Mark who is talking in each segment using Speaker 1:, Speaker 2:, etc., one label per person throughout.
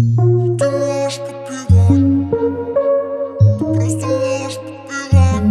Speaker 1: Ты можешь подпевать, ты просто можешь подпевать.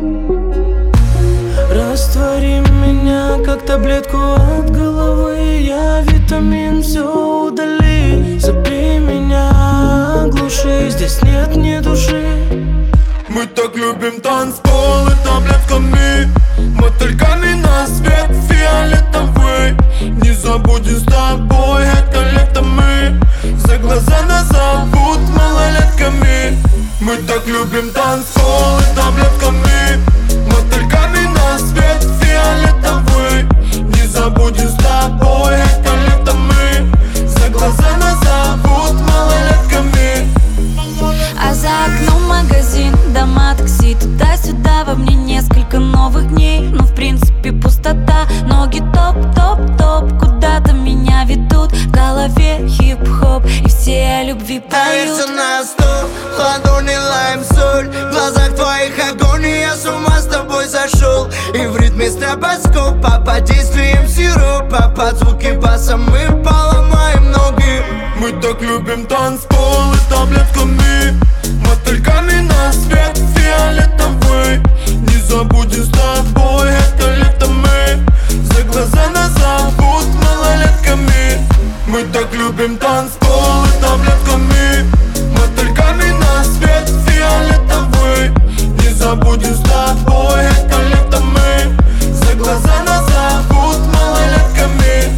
Speaker 2: Раствори меня, как таблетку от головы. Я витамин, все удали. Забей меня, глуши, здесь нет ни души.
Speaker 1: Мы так любим танцпол и таблетками, мотыльками на свет фиолетовый. Не забудем с тобой это лето мы. За глаза нас зовут малолетками. Мы так любим танцпол и таблетками, мотыльками на свет фиолетовый. Не забудем с тобой это лето мы. За глаза нас зовут малолетками.
Speaker 3: А за окном магазин, дома, такси, туда-сюда. Во мне несколько новых дней, но в принципе пустота. Ноги топ-топ-топ, куда-то меня ведут. В голове хип-хоп, и все о любви поют.
Speaker 4: Ставишься на стол, ладони лайм соль. В глазах твоих огонь, и я с ума с тобой сошел. И в ритме стробоскопа, под действием сиропа, под звуки баса мы поломаем ноги.
Speaker 1: Мы так любим танцпол и таблетками, мотыльками на свет фиолетовый. Не забудем с тобой это лето мы. За глаза нас зовут малолетками. Мы так любим танцпол и таблетками, мотыльками на свет фиолетовый. Не забудем с тобой это лето мы. За глаза нас зовут малолетками.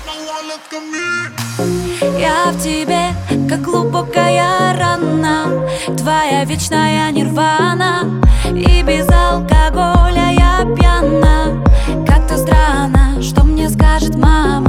Speaker 3: Я в тебе, как глубокая рана, твоя вечная нирвана. И без алкоголя я пьяна. Как-то странно, что мне скажет мама.